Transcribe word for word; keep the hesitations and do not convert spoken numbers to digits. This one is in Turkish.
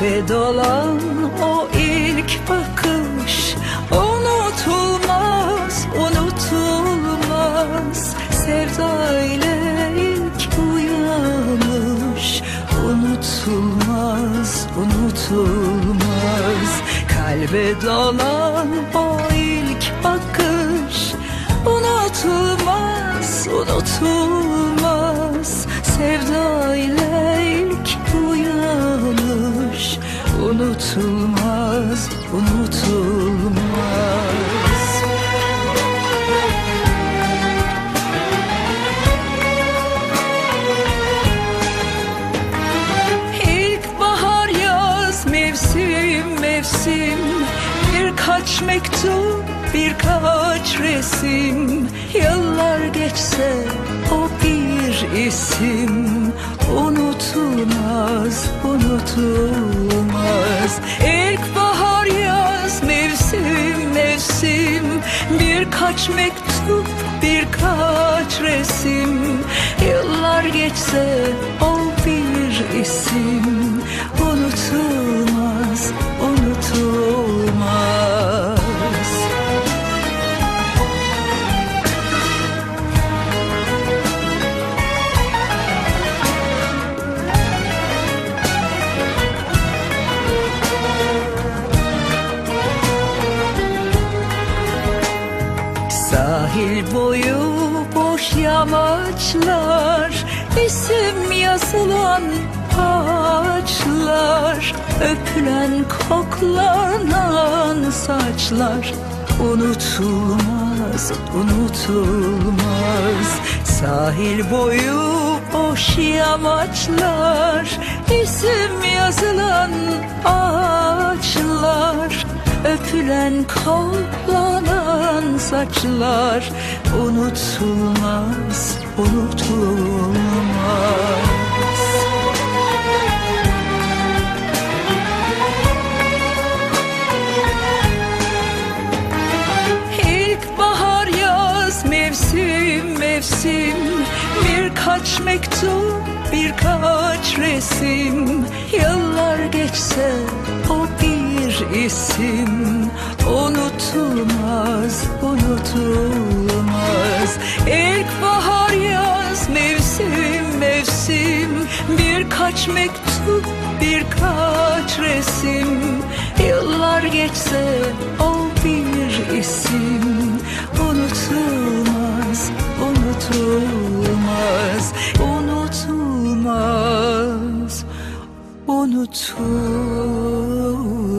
Kalbe dolan o ilk bakış unutulmaz, unutulmaz. Sevda ile ilk uyanış unutulmaz, unutulmaz. Kalbe dolan o ilk bakış unutulmaz, unutulmaz. Sevda ile ilk uyanış unutulmaz, unutulmaz. İlk bahar yaz mevsim mevsim, birkaç mektup birkaç resim. Yıllar geçse o bir isim unutulmaz, unutulmaz. İlkbahar yaz mevsim mevsim, birkaç mektup birkaç resim. Yıllar geçse o bir isim unutulmaz, unutulmaz. Sahil boyu boş yamaçlar, isim yazılan ağaçlar, öpülen koklanan saçlar unutulmaz, unutulmaz. Sahil boyu boş yamaçlar, isim yazılan ağaçlar, öpülen koklanan saçlar unutulmaz, unutulmaz. İlkbahar yaz mevsim mevsim, birkaç mektup birkaç resim. Yıllar geçse o bir isim unutulmaz, unutulmaz. İlkbahar yaz mevsim mevsim, birkaç mektup birkaç resim. Yıllar geçse o bir isim unutulmaz, unutulmaz, unutulmaz, unutulmaz.